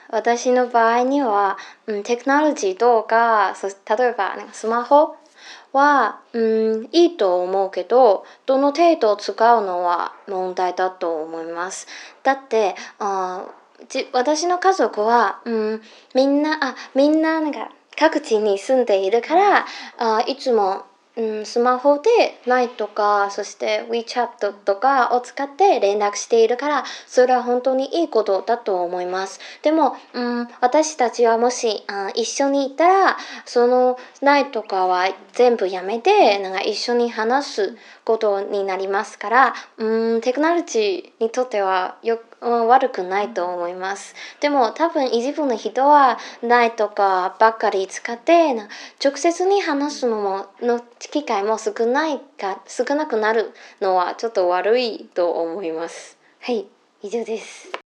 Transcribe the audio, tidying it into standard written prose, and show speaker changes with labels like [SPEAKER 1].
[SPEAKER 1] 私の場合には、テクノロジーとか、例えば、スマホは、いいと思うけど、どの程度使うのは問題だと思います。だって、私の家族は、みんな各地に住んでいるから、いつも、スマホで LINE とか、そして WeChat とかを使って連絡しているから、それは本当にいいことだと思います。でも、私たちはもし、一緒にいたら、その LINE とかは全部やめて、一緒に話すことになりますから、テクノロジーにとっては悪くないと思います。でも多分一部の人は LINE とかばっかり使って直接に話すの機会も少なくなるのはちょっと悪いと思います。はい、以上です。